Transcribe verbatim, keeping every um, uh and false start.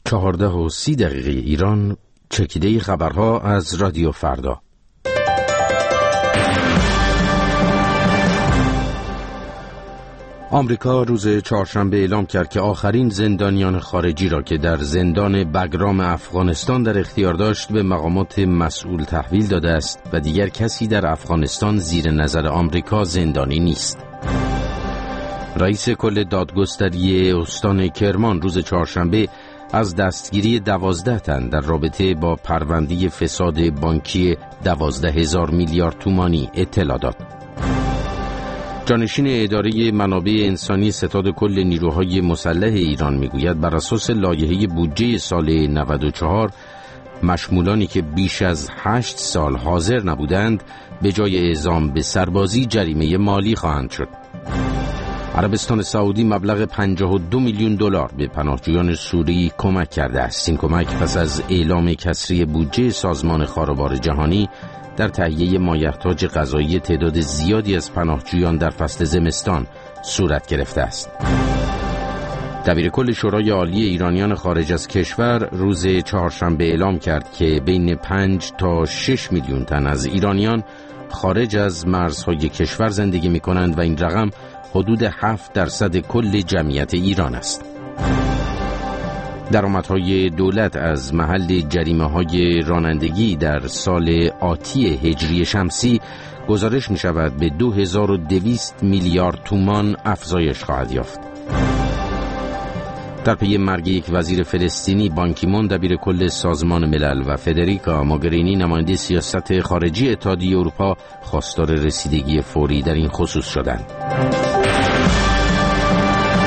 چهارده و سی دقیقه ایران، چکیده خبرها از رادیو فردا. آمریکا روز چهارشنبه اعلام کرد که آخرین زندانیان خارجی را که در زندان بگرام افغانستان در اختیار داشت به مقامات مسئول تحویل داده است و دیگر کسی در افغانستان زیر نظر آمریکا زندانی نیست. رئیس کل دادگستری استان کرمان روز چهارشنبه از دستگیری دوازده تن در رابطه با پرونده فساد بانکی دوازده هزار میلیارد تومانی اطلاع داد. جانشین اداره منابع انسانی ستاد کل نیروهای مسلح ایران میگوید بر اساس لایحه بودجه سال نود و چهار مشمولانی که بیش از هشت سال حاضر نبودند به جای اعزام به سربازی جریمه مالی خواهند شد. عربستان سعودی مبلغ پنجاه و دو میلیون دلار به پناهجویان سوری کمک کرده است. این کمک پس از اعلام کسری بودجه سازمان خاروبار جهانی در تهیه مایحتاج غذایی تعداد زیادی از پناهجویان در فصل زمستان صورت گرفته است. دبیرکل شورای عالی ایرانیان خارج از کشور روز چهارشنبه اعلام کرد که بین پنج تا شش میلیون تن از ایرانیان خارج از مرزهای کشور زندگی می کنند و این رقم حدود هفت درصد کل جمعیت ایران است. درآمدهای دولت از محل جریمه‌های رانندگی در سال آتی هجری شمسی گزارش می شود به دو هزار و دویست میلیارد تومان افزایش خواهد یافت. در پی مرگ یک وزیر فلسطینی، بان کی مون دبیرکل سازمان ملل و فدریکا موگرینی نماینده سیاست خارجی اتحادیه اروپا خواستار رسیدگی فوری در این خصوص شدند.